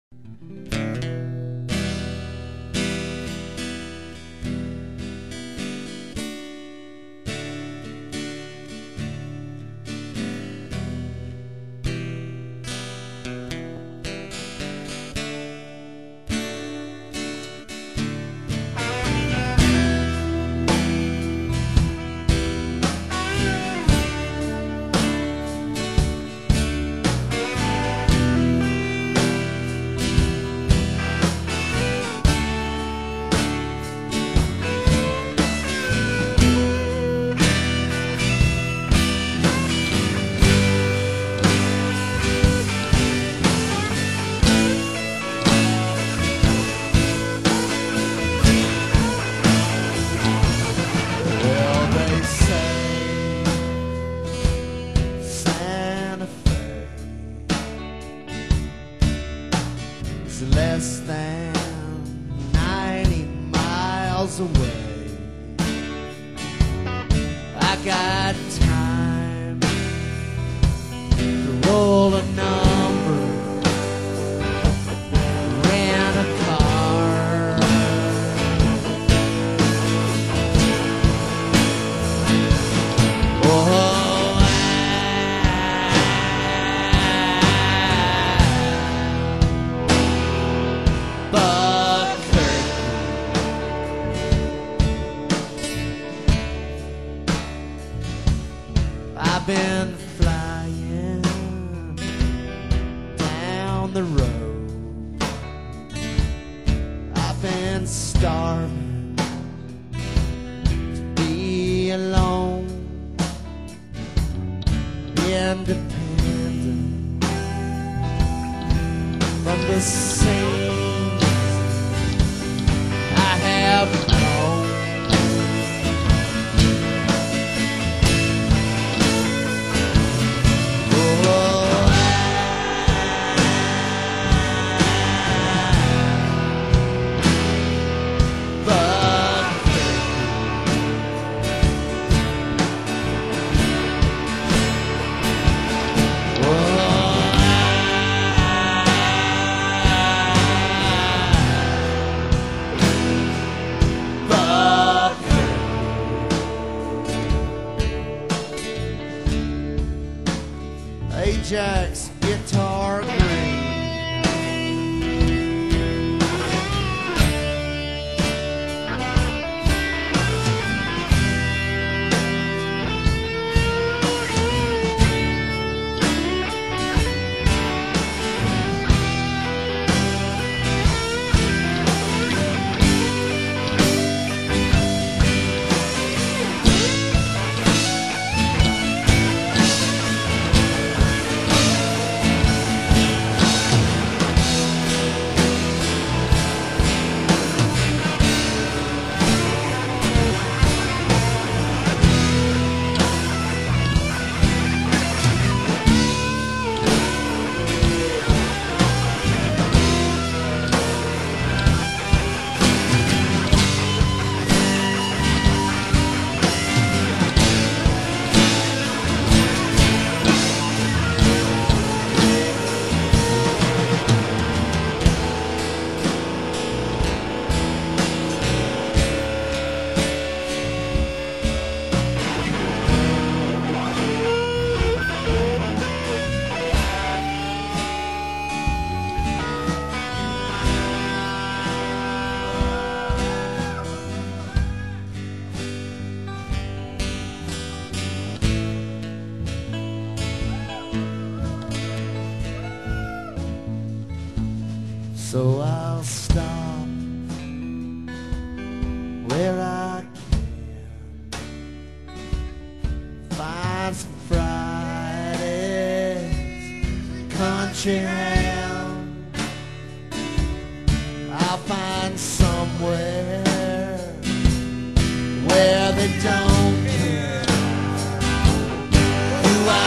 Well, they say Santa Fe is less than 90 miles away. I got time to roll a number, rent a car. Oh, I've been flying down the road. I've been starving to be alone, independent from the scenes I have known. Ajax guitar green. So I'll stop where I can, find some Fridays, country ham. I'll find somewhere where they don't care who I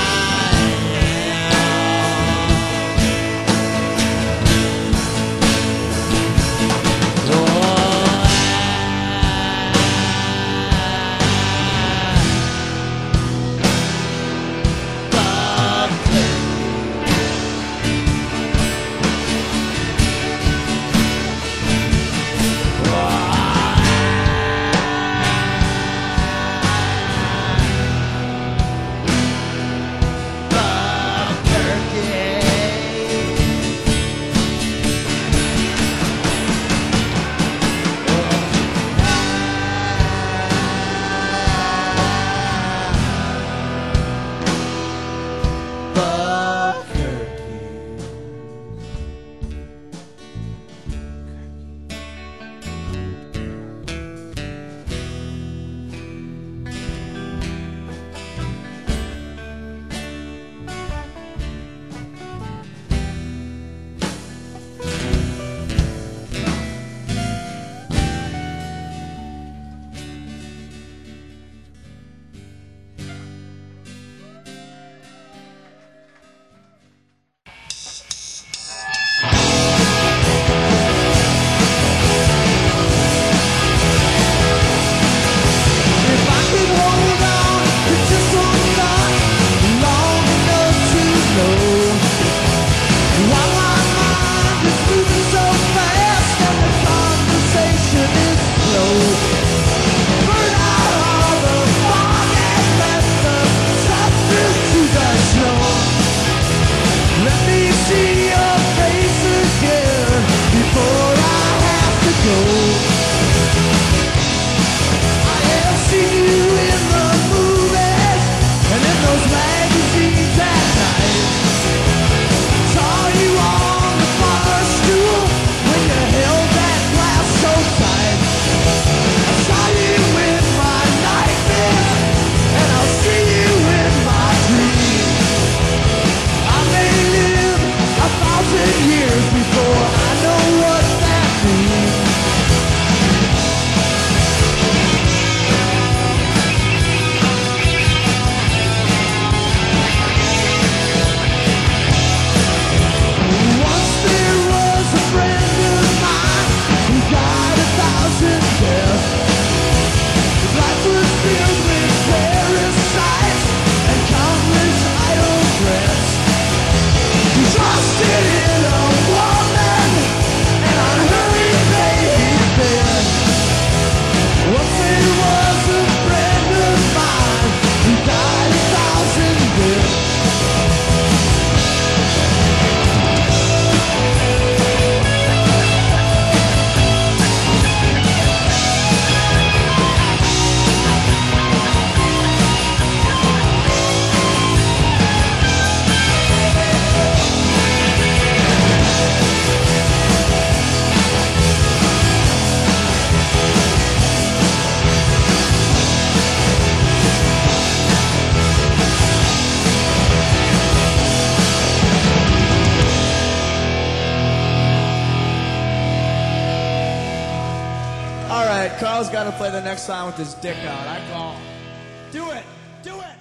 Carl's got to play the next song with his dick out. I call. Do it. Do it.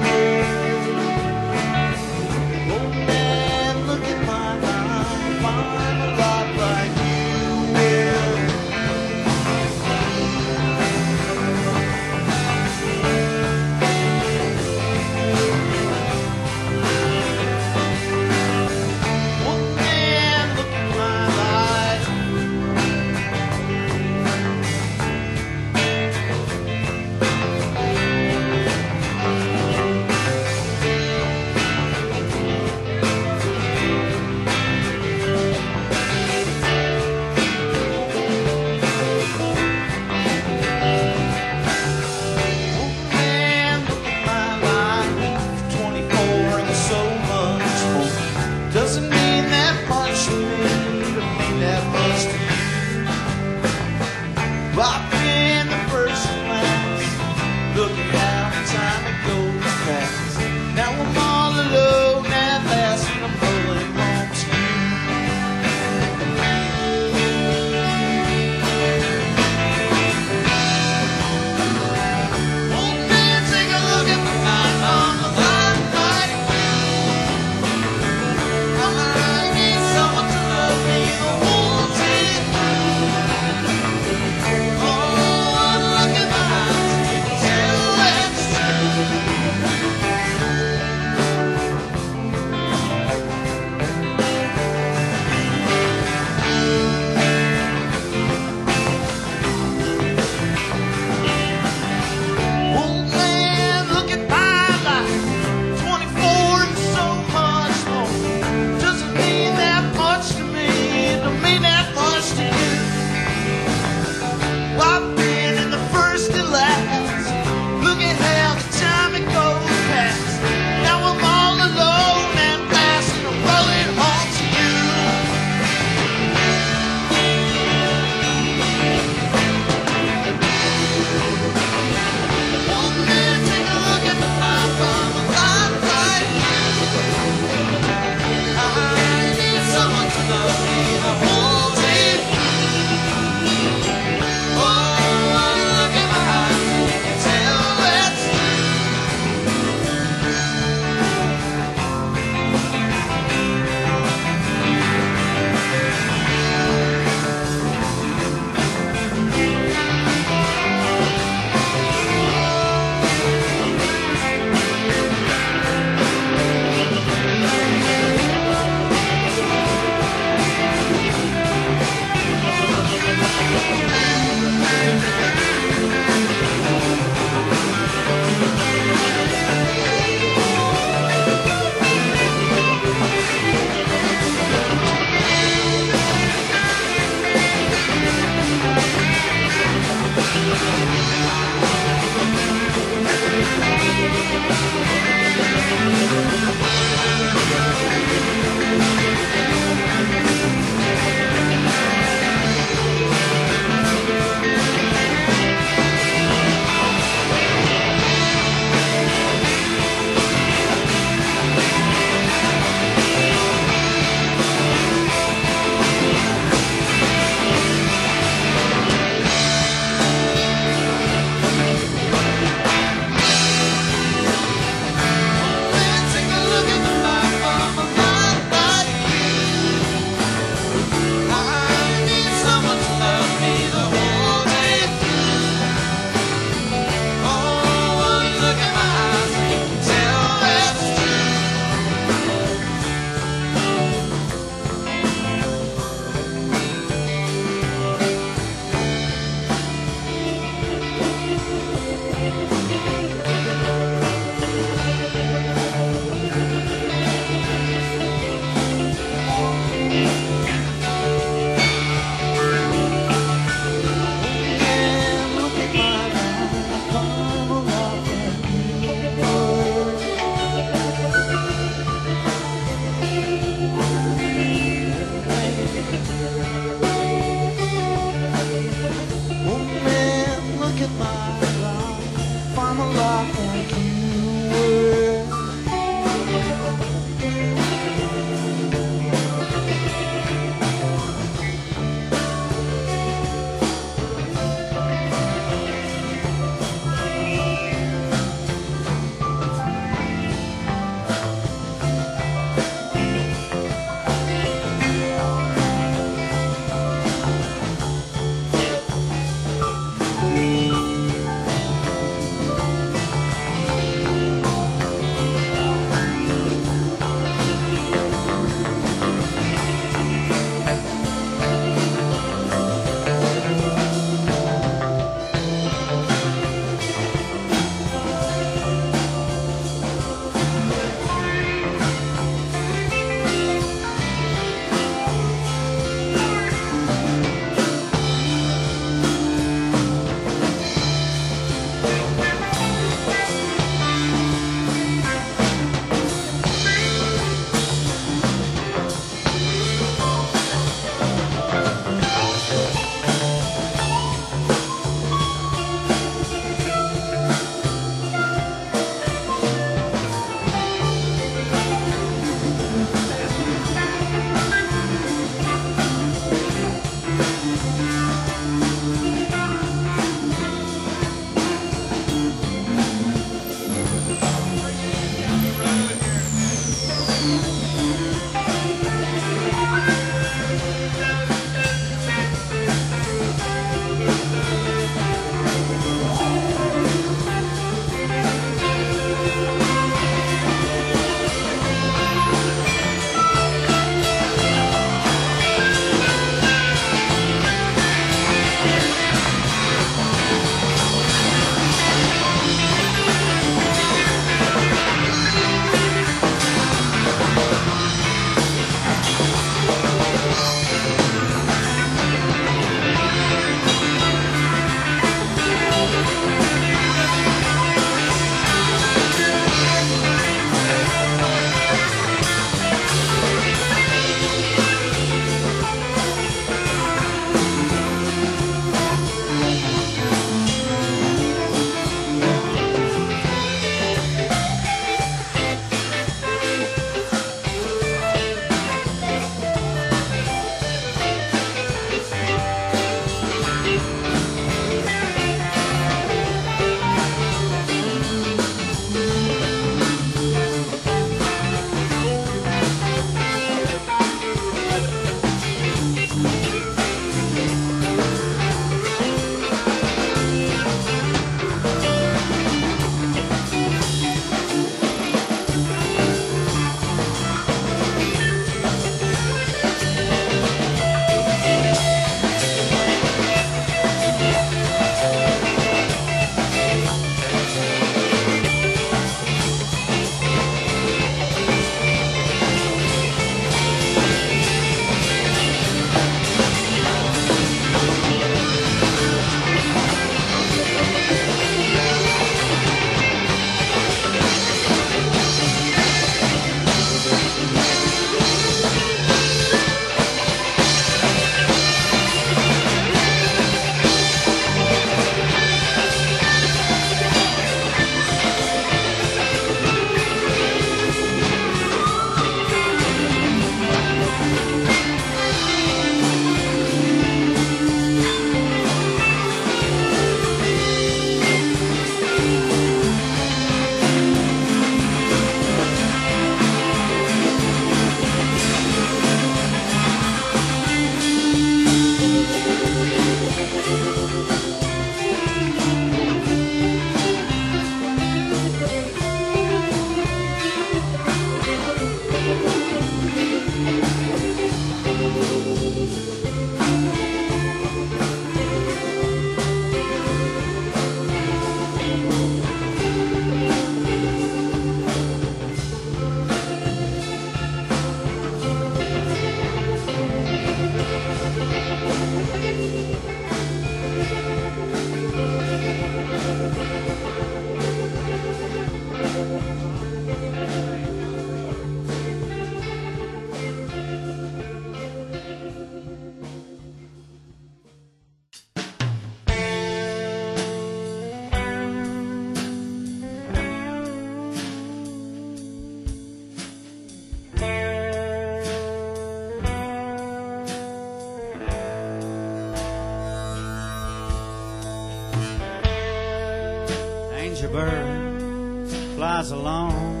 Angel bird flies alone,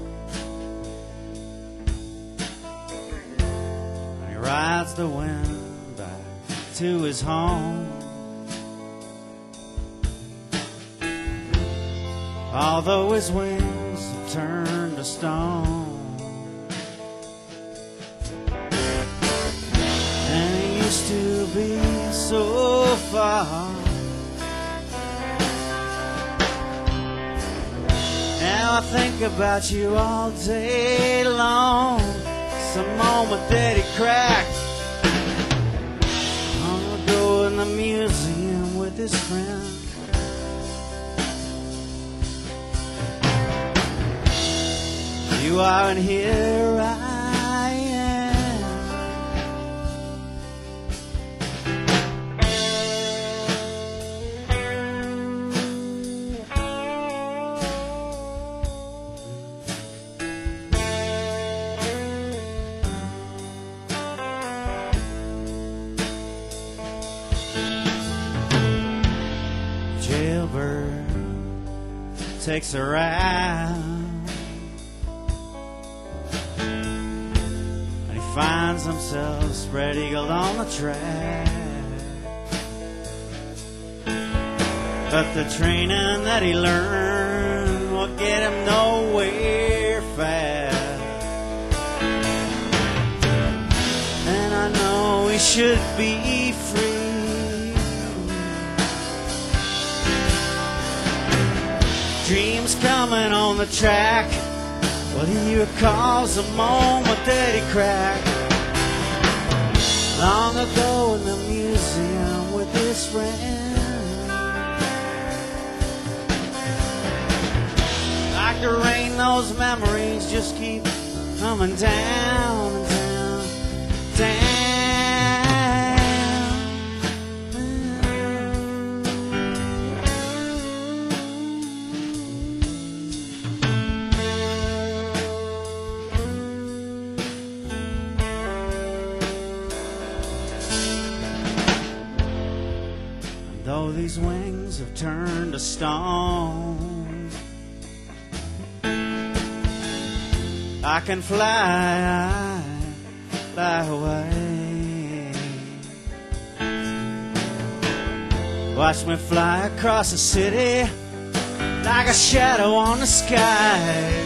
and he rides the wind back to his home. Although his wings have turned to stone, and he used to be so far. Now I think about you all day long. It's a moment that he cracked long ago in the museum with his friend. You are, and here I am. Jailbird takes a ride, and he finds himself spread eagle on the track. But the training that he learned will get him nowhere fast. And I know he should be free. Dreams coming on the track. Well, he recalls the moment that he cracked long ago in the museum with his friend. Like the rain, those memories just keep coming down and down, down. Though these wings have turned to stone, I can fly away. Watch me fly across the city like a shadow on the sky.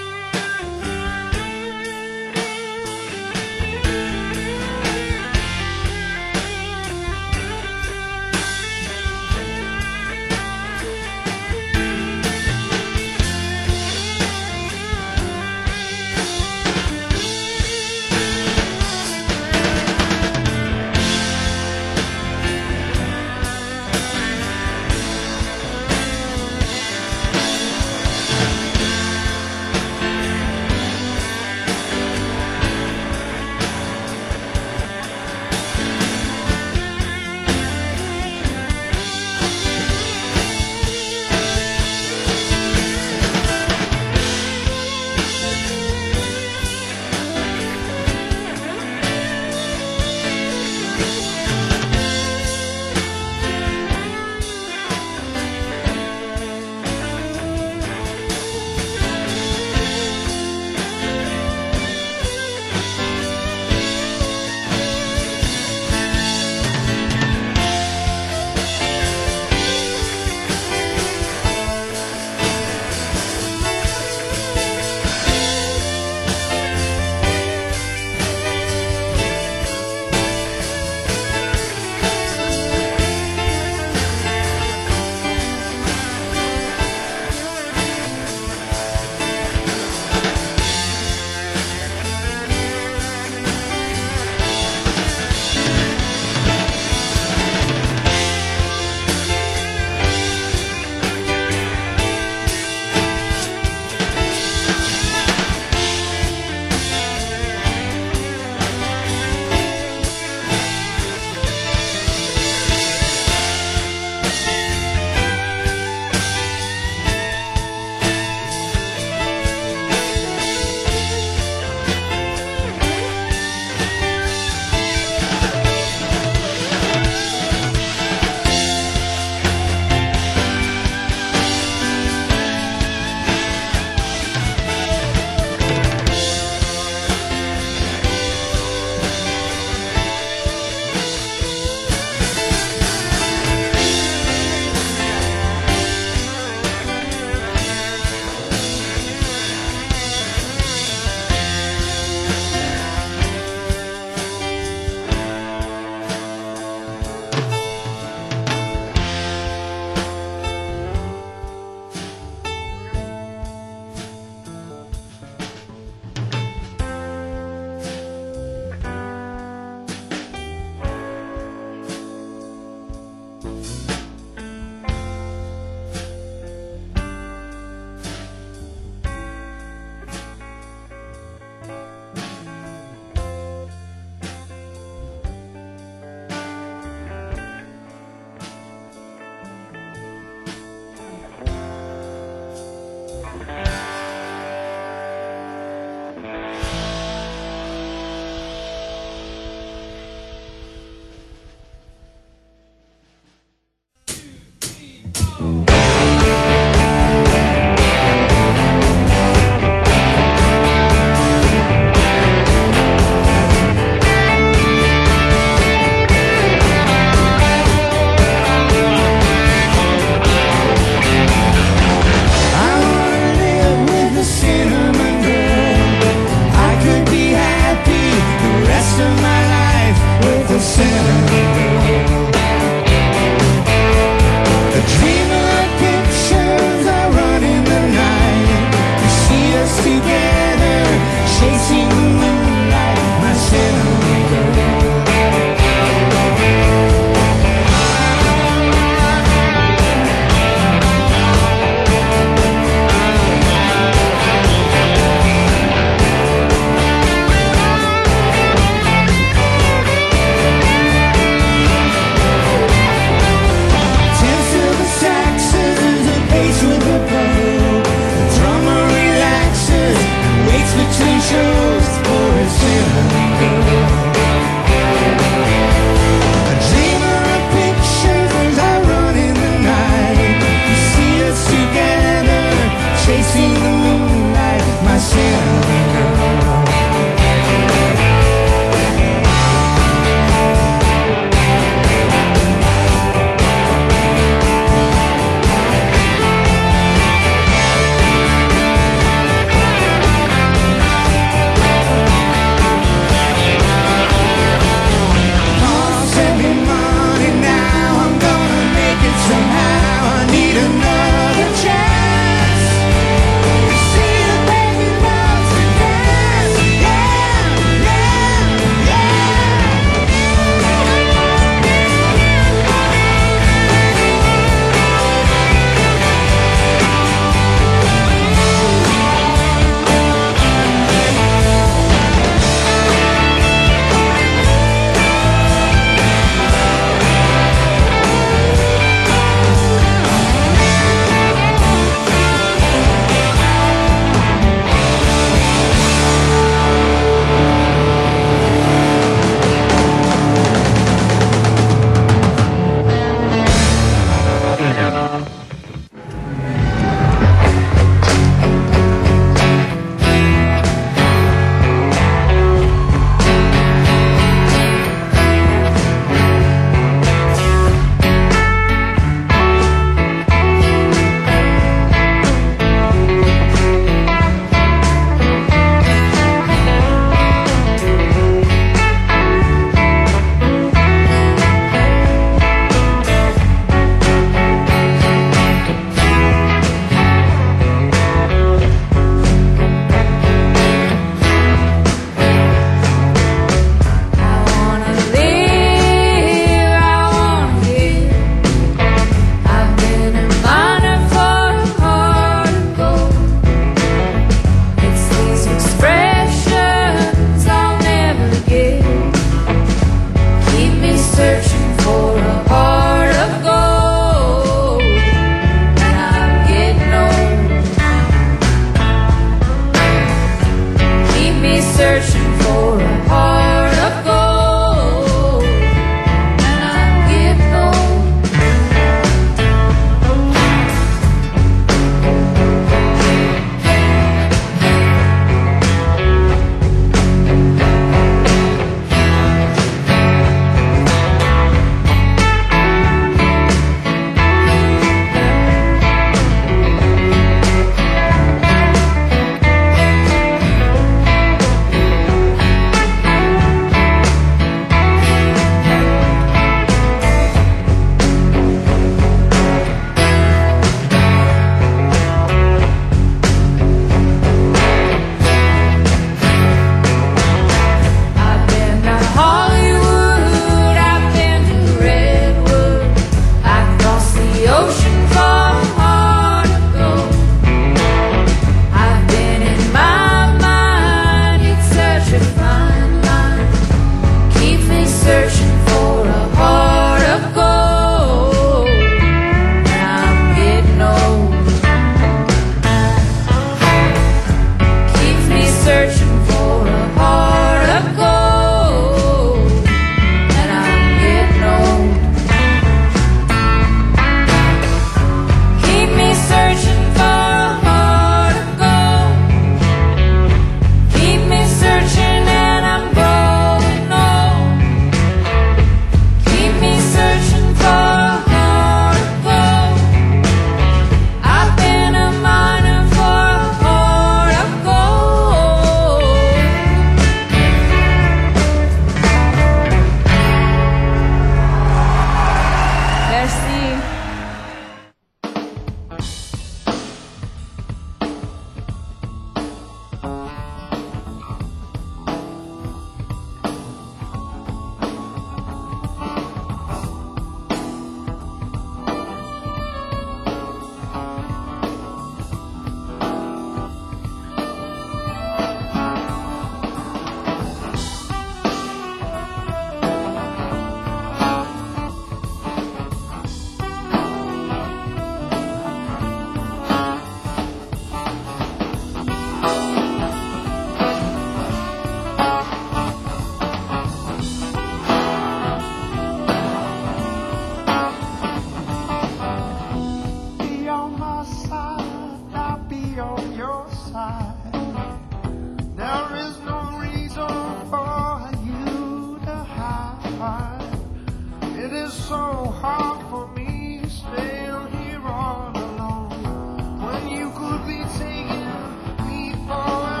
so hard for me still here all alone when you could be taking me for a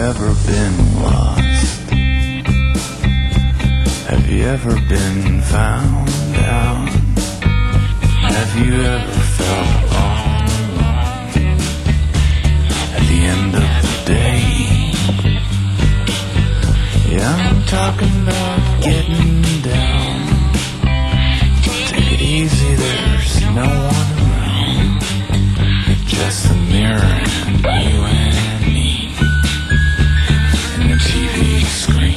ever been lost? Have you ever been found out? Have you ever felt all alone at the end of the day? Yeah, I'm talking about getting down. Take it easy, there's no one around. Just the mirror and you and me and the TV screen.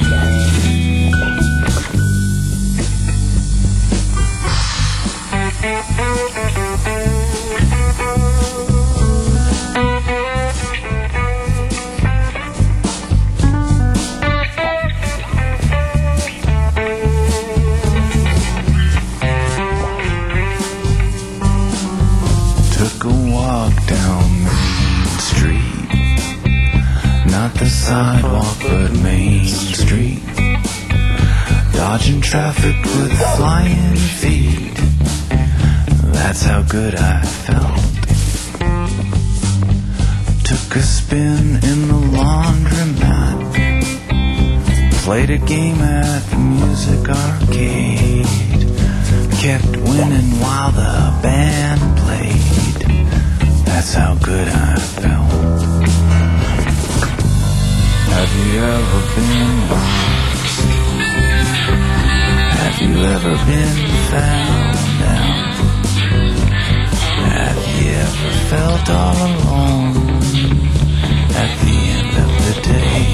Took a walk down Main Street, not the sidewalk but Main Street, dodging traffic with flying feet. That's how good I felt. Took a spin in the laundromat, played a game at the music arcade, kept winning while the band played. That's how good I felt. Have you ever been lost? Have you ever been found out? Have you ever felt all alone at the end of the day?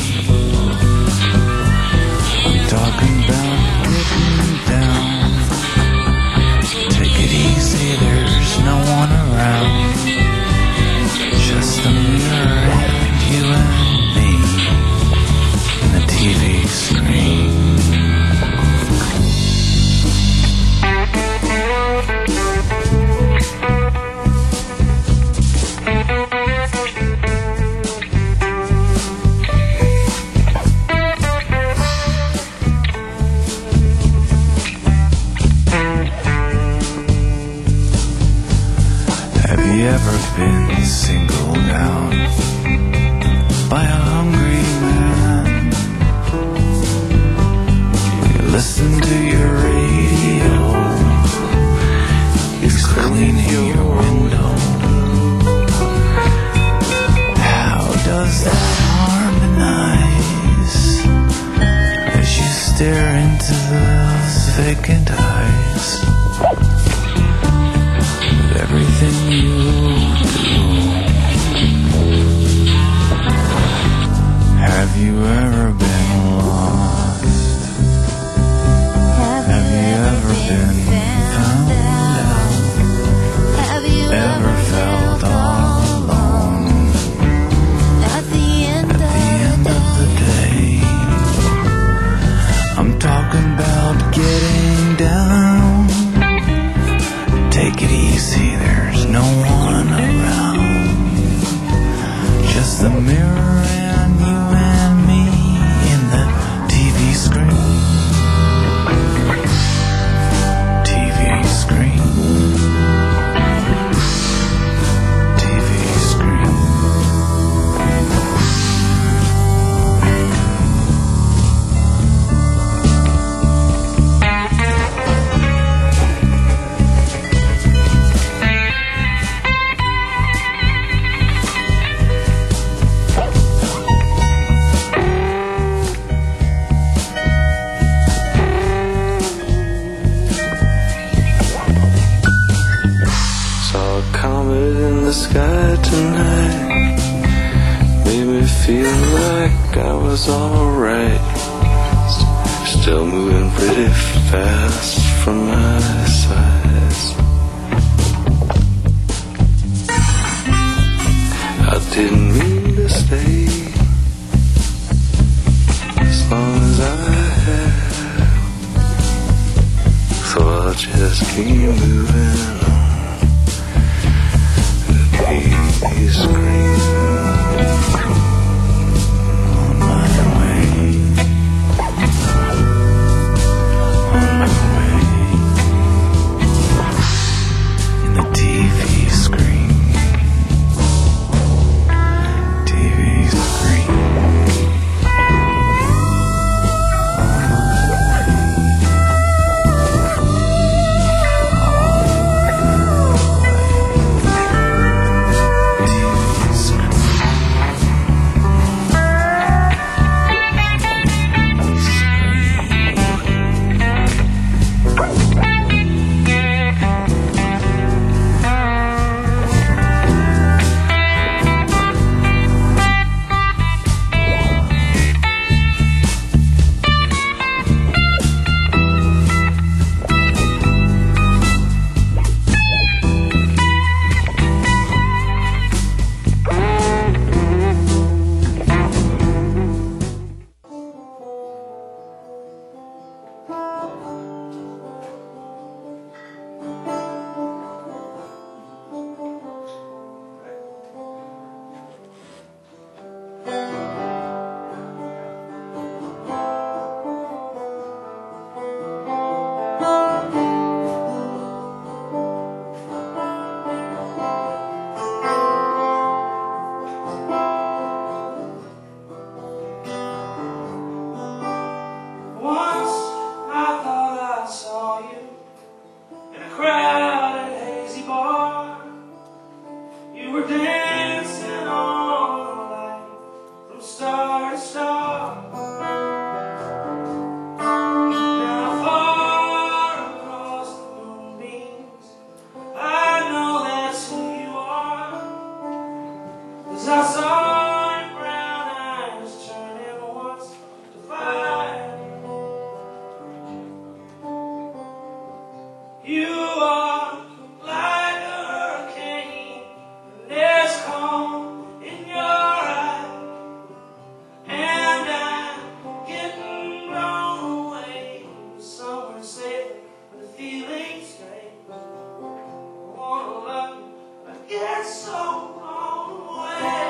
I'm talking about getting down. Take it easy, there's no one around. Just the mirror and you and me and the TV screen. Have you ever been singled out by a hungry man? You listen to your radio, he's cleaning your window. How does that harmonize as you stare into those vacant eyes? Everything you do. Have you ever been lost? Have you ever been found out? Have you Ever felt all alone at the end at the end of the day? I'm talking about getting down. Take it easy, there's no one around. Just the mirror and you and me in the TV screen. TV screen. TV screen. Saw a comet in the sky tonight. Made me feel like I was alright. Still moving pretty fast from my size. I didn't mean to stay as long as I have, so I'll just keep moving on. The screen. On my way. On my way. In the TV screen. TV screen. 'Cause I saw your brown eyes turning once to fire. You are like a hurricane, and there's calm in your eyes, and I'm getting blown away somewhere safe where the feelings stay. I wanna love you, but I get so blown away.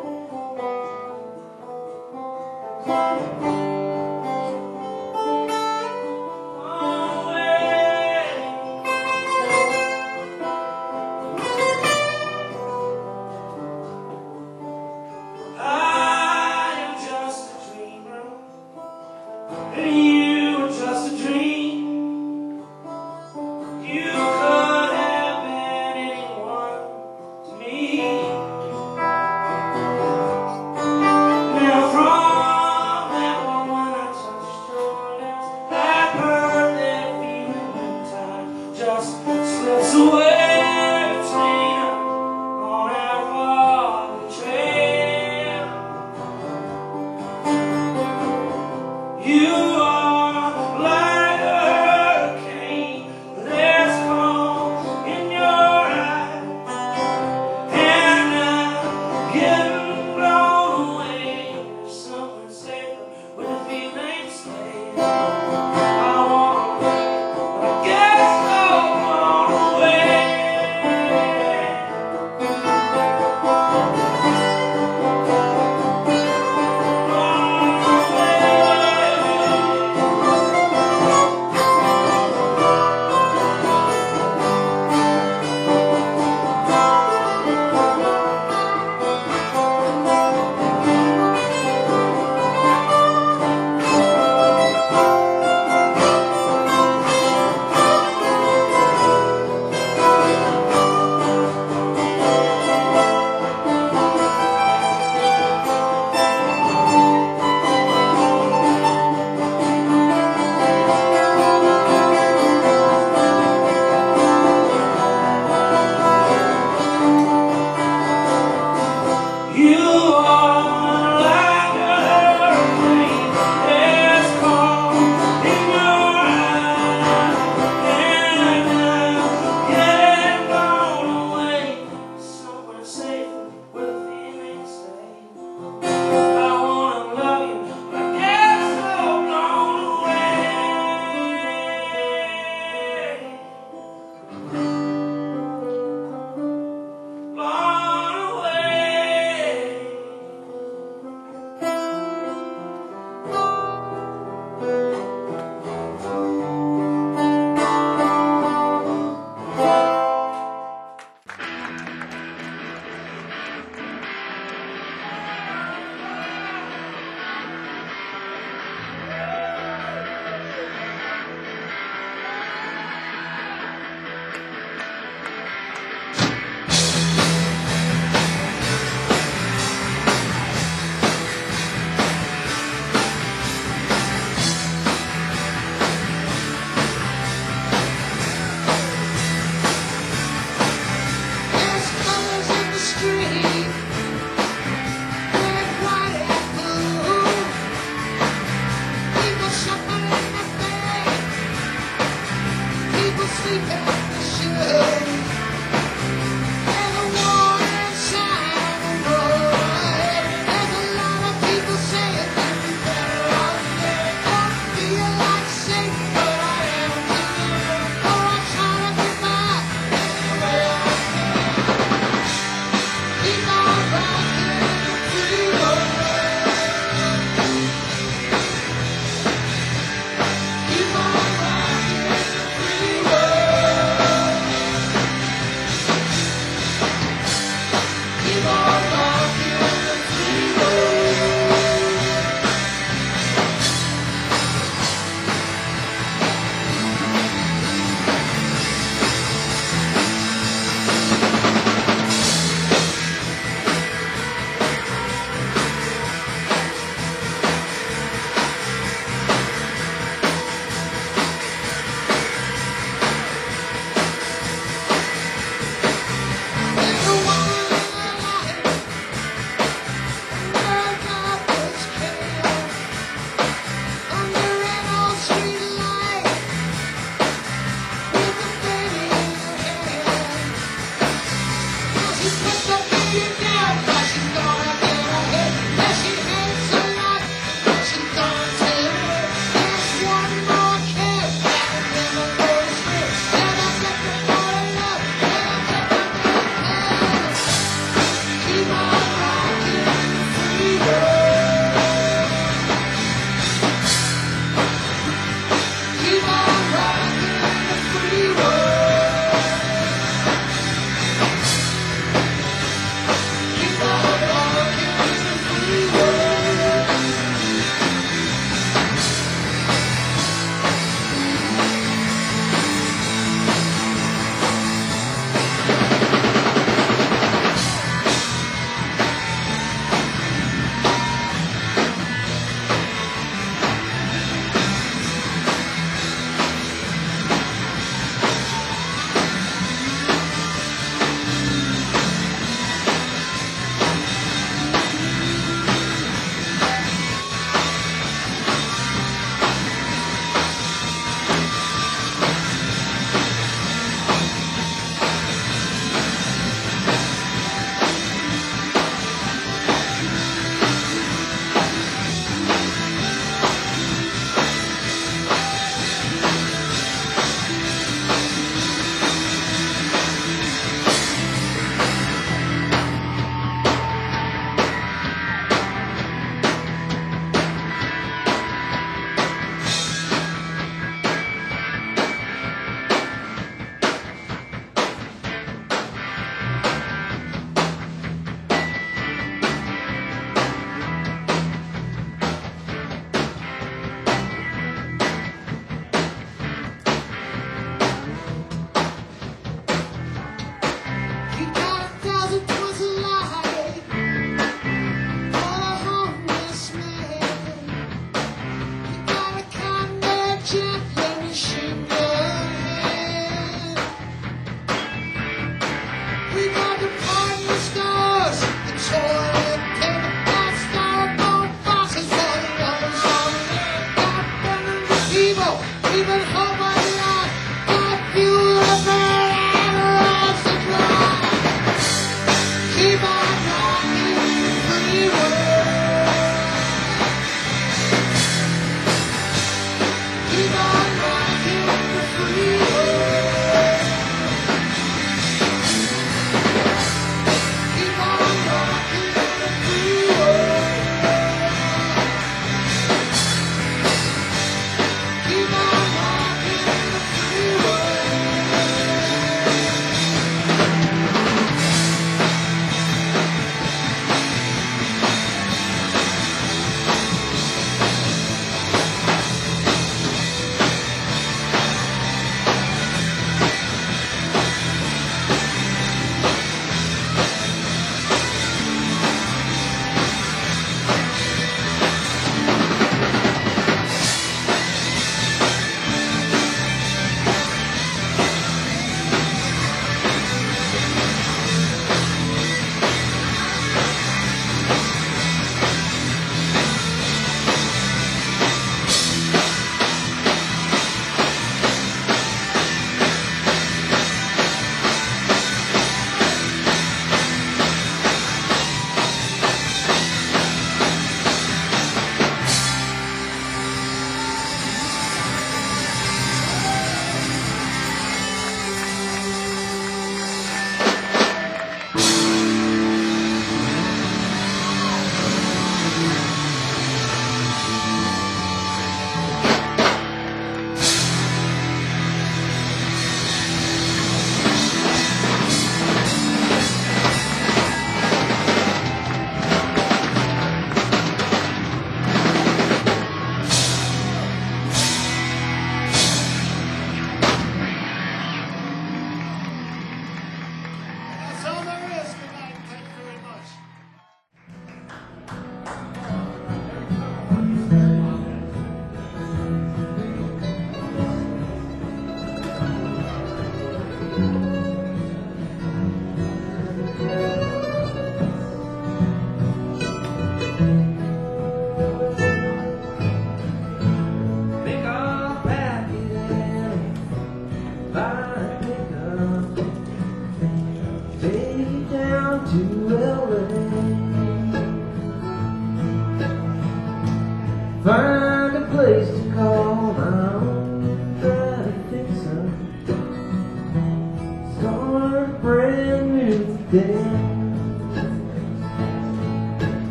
I am just a dreamer, and you are just a dream. You could have been anyone to me. Now from that moment I touched your lips, that perfect feeling when time just slips away between us on our walking trail. You are like a hurricane, there's calm in your eyes, and I'm getting blown away somewhere safer where the feelings stay. I want to, but I get so blown away.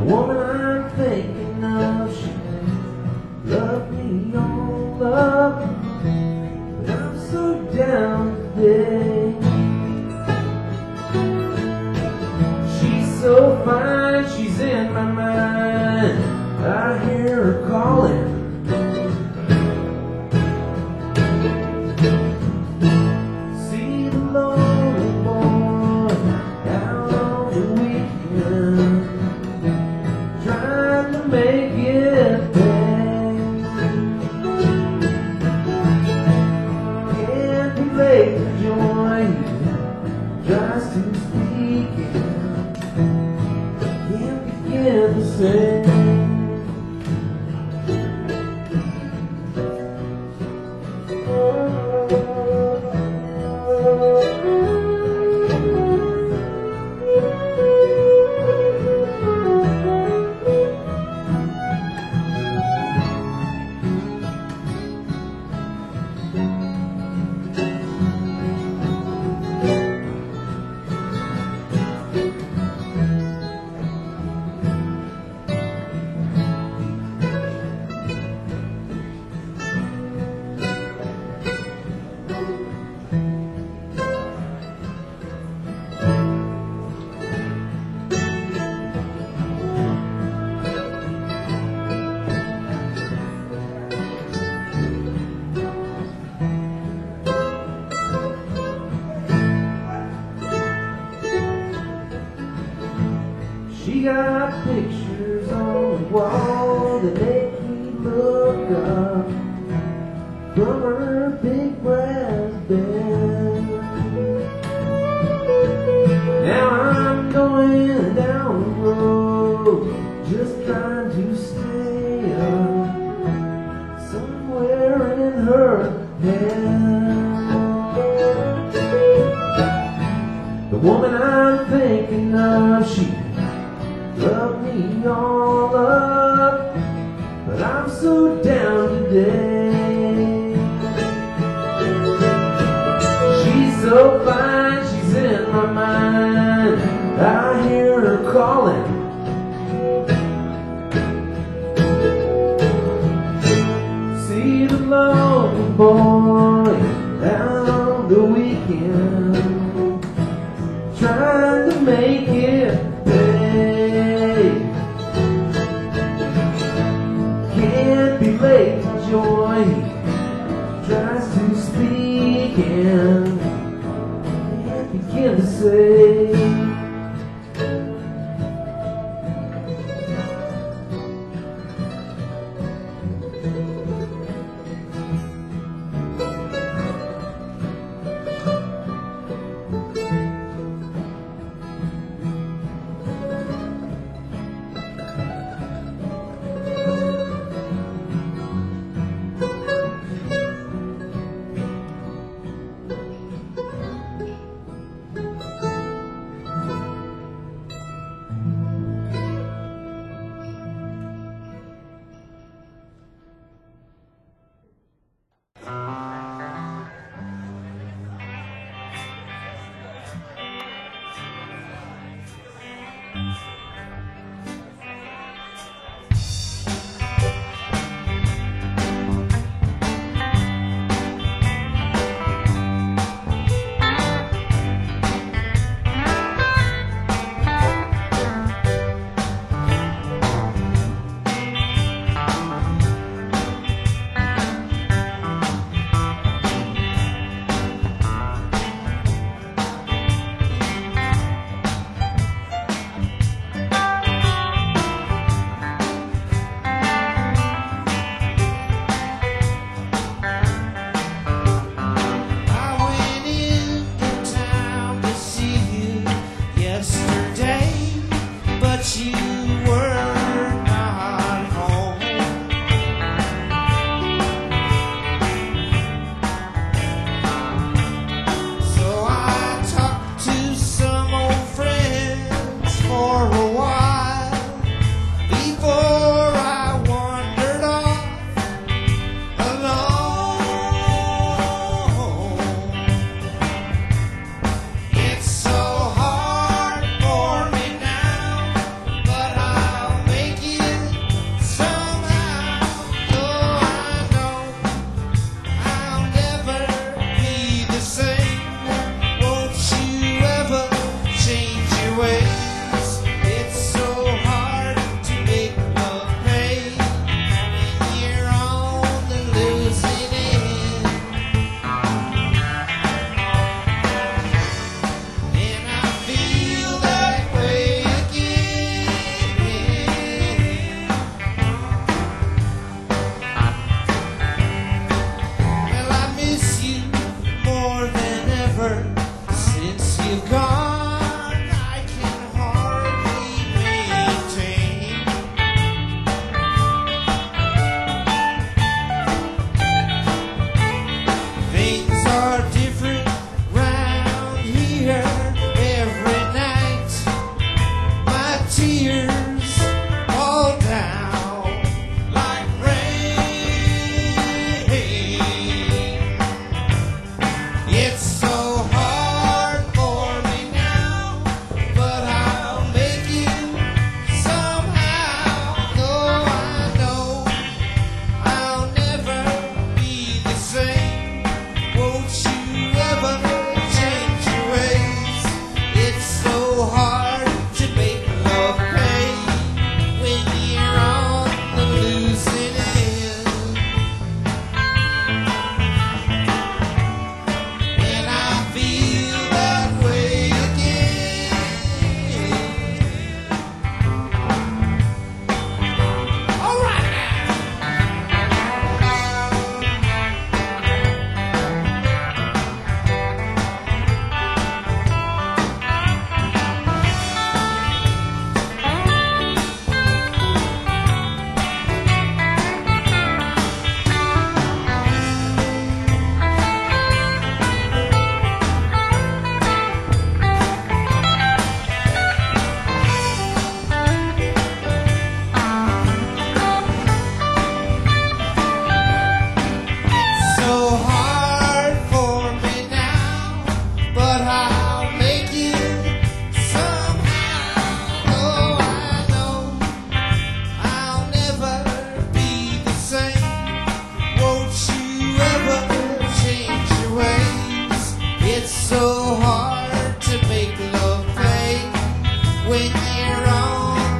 woman I'm thinking of, she loved me all up, but I'm so down today. She's so fine, she's in my mind. I hear her calling. See the lonely boy out on the weekend, trying to make it back. Can't be late to join, tries to speak and can't begin to say. She got pictures on the wall that make me look up from her big brass bed. Now I'm going down the road, just trying to stay up somewhere in her head. The woman I'm thinking of, she love me all up, but I'm so down today. She's so fine, she's in my mind. I hear her calling. See the lonely boy out on the weekend, trying to make it pay. Can't be late to join, tries to speak and can't begin to say. tears fall down like rain. It's so hard for me now, but I'll make it somehow. Though I know I'll never be the same. Won't you ever change your ways? It's so hard to make love pay when you're on the losing end. And I feel that way again. All right now. So hard for me now, but I'll make it somehow. Oh, I know I'll never be the same. Won't you ever change your ways? It's so hard to make love pay when you're on